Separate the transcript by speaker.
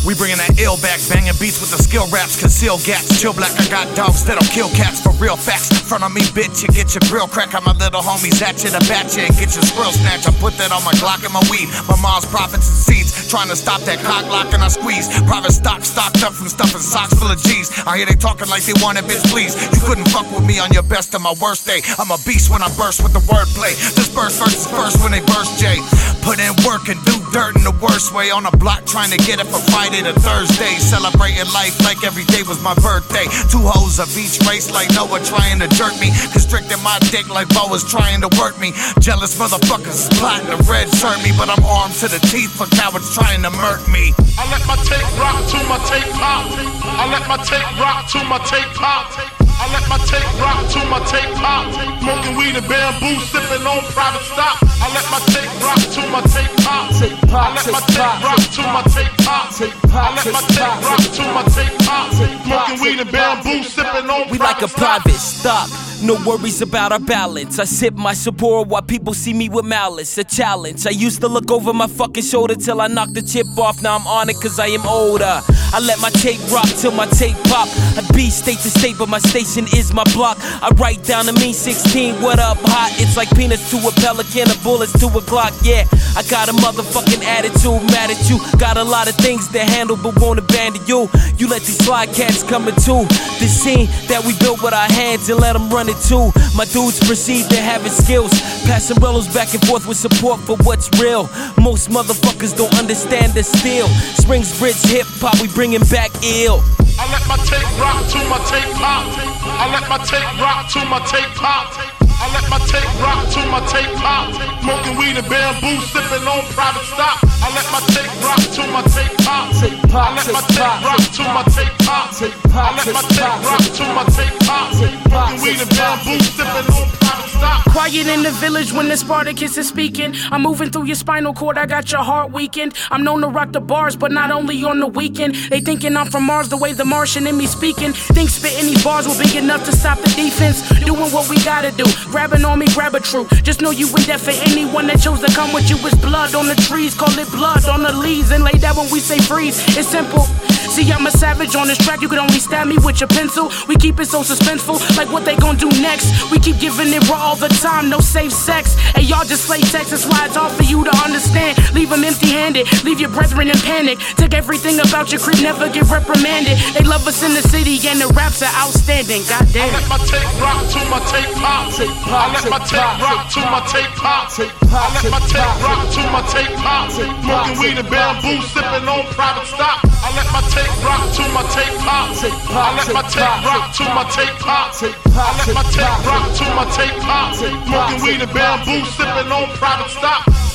Speaker 1: We bringing that ill back, banging beats with the skill raps, conceal gaps. Chill black, I got dogs that'll kill cats for real facts. Front of me, bitch, you get your grill crack. I'm my little homies at you to bat you and get your squirrel snatch. I put that on my Glock and my weed. My mom's profits and seeds, trying to stop that cock lock and I squeeze. Private stock stocked up from stuffing socks full of G's. I hear they talking like they want it, bitch, please. You couldn't fuck with me on your best of my worst day. I'm a beast when I burst with the wordplay. Disperse versus first when they burst, Jay. Put in work and do dirt in the worst way. On a block trying to get it for Friday to Thursday. Celebrating life like every day was my birthday. 2 hoes of each race like Noah trying to jerk me. Constricting my dick like Bo was trying to work me. Jealous motherfuckers plotting to red shirt me. But I'm armed to the teeth for cowards trying to murk me.
Speaker 2: I let my tape rock to my tape pop. I let my tape rock to my tape pop. I let my tape rock to my tape pop. Smoking weed and bamboo, sipping on private stock. I let my tape rock to my tape pop. I let my tape rock to my tape pop. I let my tape rock to my tape pop. Smoking weed and bamboo, sipping on private stock.
Speaker 3: We like a private stock. No worries about our balance. I sip my Sapporo while people see me with malice. A challenge. I used to look over my fucking shoulder till I knocked the chip off. Now I'm on it cause I am older. I let my tape rock till my tape pop. I be state to state, but my station is my block. I write down to me 16, what up, hot? It's like peanuts to a pelican, or bullets to a Glock, yeah. I got a motherfucking attitude, mad at you. Got a lot of things to handle, but won't abandon you. You let these slide cats come into the scene that we built with our hands and let them run it too. My dudes perceive they're having skills, passing rellos back and forth with support for what's real. Most motherfuckers don't understand the steel. Springs Bridge hip hop, we bringing back ill.
Speaker 2: I let my tape rock to my tape pop. I let my tape rock to my tape pop. I let my tape rock to my tape pop. Smoking weed and bamboo, sipping on private stock. I let my tape rock to my tape pop. I let my tape rock to my tape pop. I let my tape rock to my tape pop. Smoking weed and bamboo, sipping on private stock.
Speaker 4: Quiet in the village when the Spartacus is speaking. I'm moving through your spinal cord, I got your heart weakened. I'm known to rock the bars, but not only on the weekend. They thinking I'm from Mars the way the Martian in me speaking. Think spitting these bars will be enough to stop the defense. Doing what we gotta do, grabbing on me, grab a true. Just know you in death for anyone that chose to come with you. It's blood on the trees, call it blood on the leaves. And lay that when we say freeze, it's simple. See, I'm a savage on this track, you can only stab me with your pencil. We keep it so suspenseful, like what they gon' do next. We keep giving it raw all the time, no safe sex. Hey, y'all just slay text, that's why it's hard for you to understand. Leave them empty-handed, leave your brethren in panic. Take everything about your creep, never get reprimanded. They love us in the city and the raps are outstanding, goddamn.
Speaker 2: I let my tape rock to my tape pop. I let my tape rock to my tape pop. I let my tape rock to my tape pop. Smoking weed and bamboo, sipping on private stock. I let my tape rock to my tape pop. I let my tape rock to my tape pop. I let my tape rock to my tape pop. Smoking weed and bamboo, sipping on private stock.